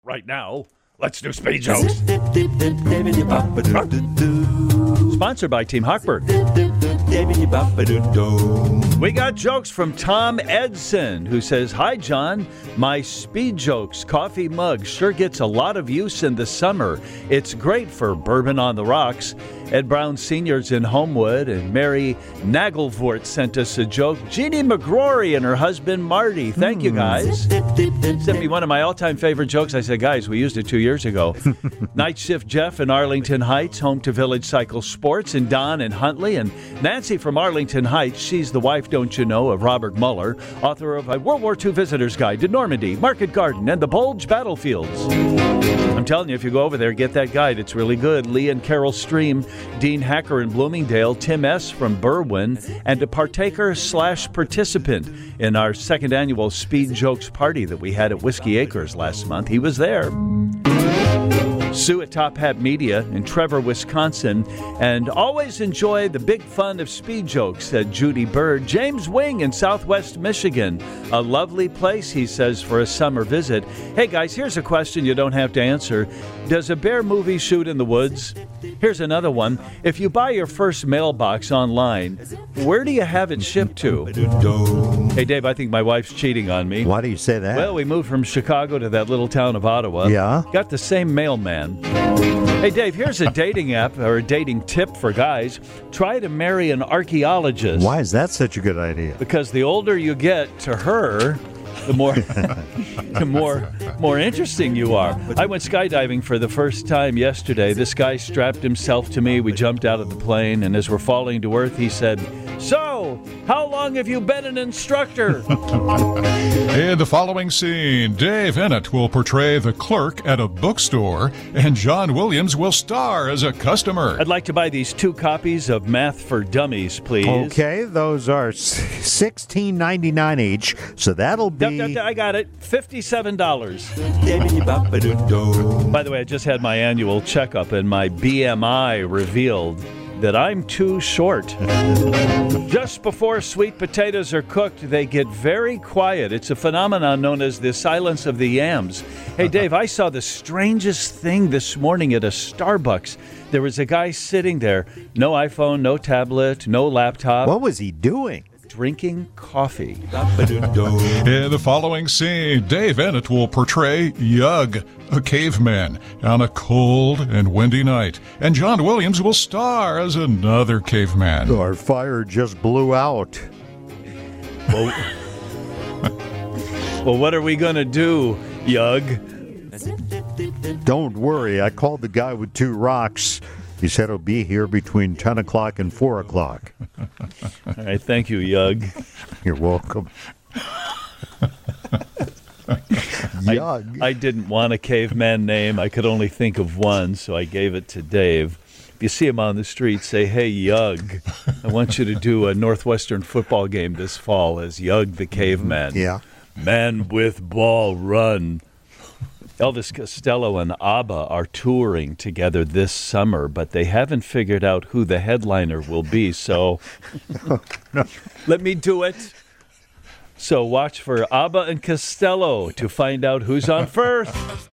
right now. Let's do speed jokes. Sponsored by Team Hochberg. We got jokes from Tom Edson, who says, "Hi, John. My speed jokes coffee mug sure gets a lot of use in the summer. It's great for bourbon on the rocks." Ed Brown Sr.'s in Homewood, and Mary Nagelvort sent us a joke. Jeannie McGrory and her husband, Marty. Thank you, guys. Sent me one of my all-time favorite jokes. I said, guys, we used it 2 years ago. Night Shift Jeff in Arlington Heights, home to Village Cycle Sports, and Don in Huntley. And Nancy from Arlington Heights, she's the wife, don't you know, of Robert Mueller, author of a World War II Visitor's Guide to Normandy, Market Garden, and the Bulge Battlefields. I'm telling you, if you go over there, get that guide. It's really good. Lee and Carol Stream, Dean Hacker in Bloomingdale, Tim S. from Berwyn, and a partaker/participant in our second annual Speed Jokes party that we had at Whiskey Acres last month. He was there. Sue at Top Hat Media in Trevor, Wisconsin, and always enjoy the big fun of speed jokes, said Judy Bird. James Wing in Southwest Michigan, a lovely place, he says, for a summer visit. Hey guys, here's a question you don't have to answer. Does a bear movie shoot in the woods? Here's another one. If you buy your first mailbox online, where do you have it shipped to? Hey Dave, I think my wife's cheating on me. Why do you say that? Well, we moved from Chicago to that little town of Ottawa. Yeah? Got the same mailman. Hey, Dave, here's a dating app or a dating tip for guys. Try to marry an archaeologist. Why is that such a good idea? Because the older you get to her, the more interesting you are. I went skydiving for the first time yesterday. This guy strapped himself to me. We jumped out of the plane, and as we're falling to earth, he said, "So, how long have you been an instructor?" In the following scene, Dave Ennett will portray the clerk at a bookstore, and John Williams will star as a customer. I'd like to buy these 2 copies of Math for Dummies, please. Okay, those are $16.99 each, so that'll be... I got it. $57. By the way, I just had my annual checkup, and my BMI revealed that I'm too short. Just before sweet potatoes are cooked, they get very quiet. It's a phenomenon known as the silence of the yams. Hey, Dave, I saw the strangest thing this morning at a Starbucks. There was a guy sitting there, no iPhone, no tablet, no laptop. What was he doing? Drinking coffee. In the following scene, Dave Ennett will portray Yug, a caveman, on a cold and windy night, and John Williams will star as another caveman. Our fire just blew out. Well, what are we going to do, Yug? Don't worry, I called the guy with 2 rocks. He said he'll be here between 10 o'clock and 4 o'clock. All right, thank you, Yug. You're welcome. Yug. I didn't want a caveman name. I could only think of one, so I gave it to Dave. If you see him on the street, say, "Hey, Yug, I want you to do a Northwestern football game this fall as Yug the caveman." Yeah. Man with ball, run. Elvis Costello and ABBA are touring together this summer, but they haven't figured out who the headliner will be, so let me do it. So watch for ABBA and Costello to find out who's on first.